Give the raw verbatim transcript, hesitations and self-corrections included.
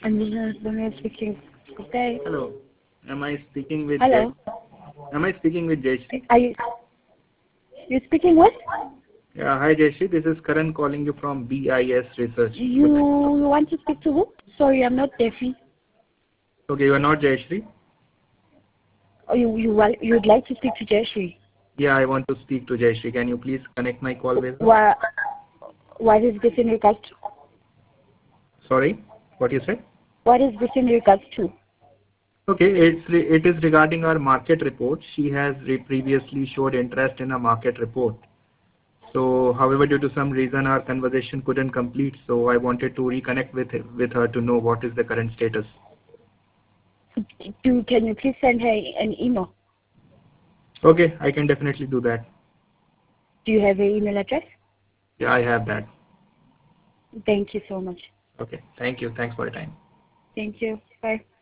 And this is Bhumi speaking. Good day. Hello. Am I speaking with Hello. Jay? Am I speaking with Jayashree? Are you you speaking what? Yeah, hi Jayashree. This is Karan calling you from B I S Research. You want to speak to who? Sorry, I'm not deafy. Okay, you are not Jayashree? Oh, you you wa- you'd like to speak to Jayashree? Yeah, I want to speak to Jayashree. Can you please connect my call with her? Why what is this in regards to? Sorry, what you said? What is this in regards to? Okay, it's re it is regarding our market report. She has re previously showed interest in a market report. So, however, due to some reason, our conversation couldn't complete. So, I wanted to reconnect with with her to know what is the current status. Do can you please send her an email? Okay, I can definitely do that. Do you have her email address? Yeah, I have that. Thank you so much. Okay, thank you. Thanks for your time. Thank you. Bye.